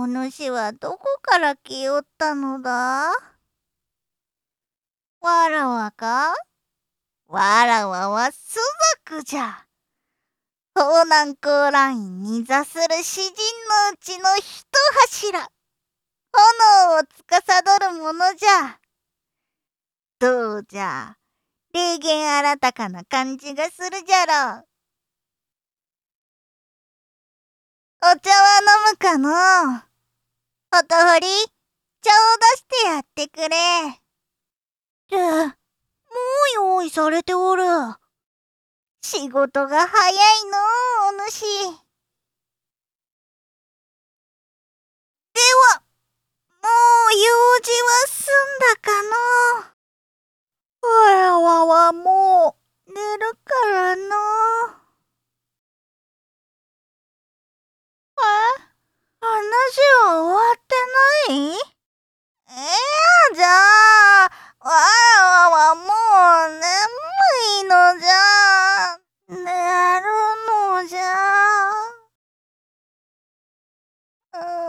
主はどこから来よったのだ？わらわか？わらわは朱雀じゃ。東南高ラインに座する詩人のうちの一柱。炎を司るものじゃ。どうじゃ、霊言新たかな感じがするじゃろう。お茶は飲むかのう。ほとほり、茶を出してやってくれ。もう用意されておる。仕事が早いのう、お主。では、もう用事は済んだかのう。わらわはもう寝るからのう。話は終わってない？じゃあ、わらわはもう眠いのじゃ。寝るのじゃ。